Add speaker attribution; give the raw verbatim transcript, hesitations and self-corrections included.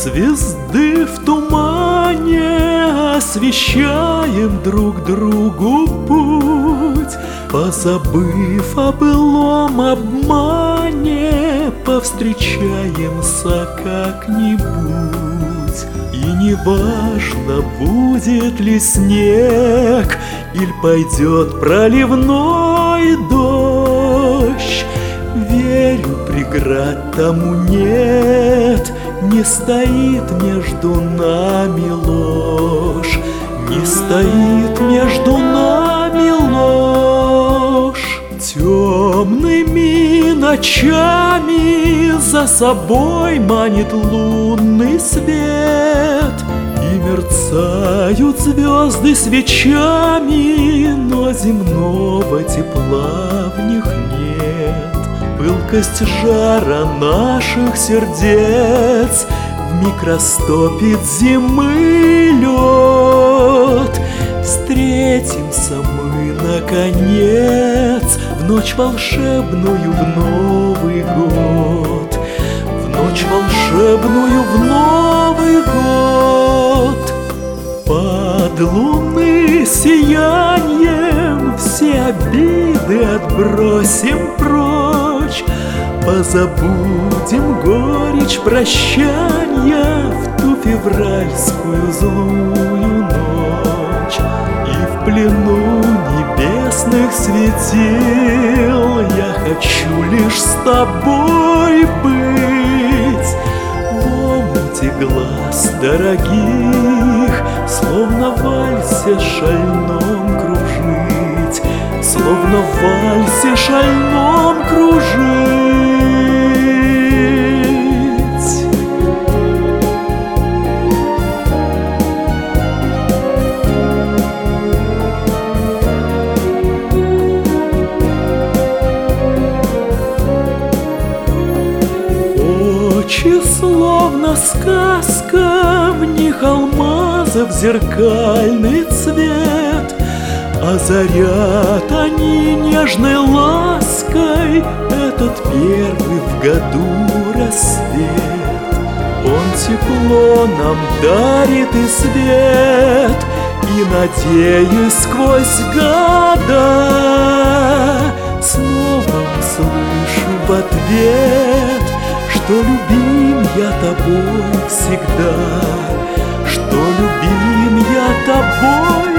Speaker 1: звезды в тумане освещаем друг другу путь, позабыв о былом обмане, повстречаемся как-нибудь. И не важно, будет ли снег или пойдет проливной дождь, верю, преград тому нет, не стоит между нами ложь, не стоит между нами ложь. Темными ночами за собой манит лунный свет, и мерцают звезды свечами, но земного тепла в них нет. Пылкость жара наших сердец вмиг растопит зимы лед. Встретимся мы, наконец, в ночь волшебную, в Новый год, в ночь волшебную, в Новый год. Под луны сиянием все обиды отбросим прочь, позабудем горечь прощанья в ту февральскую злую ночь. И в плену небесных светил я хочу лишь с тобой быть. В омуте глаз дорогих, словно в вальсе шальном кружить, словно в вальсе шальном кружить. Очи словно сказка, в них алмазов зеркальный цвет, озарят они нежной лаской этот первый в году рассвет. Он тепло нам дарит и свет, и, надеюсь, сквозь года снова услышу в ответ, что любим я тобой всегда, что любим я тобой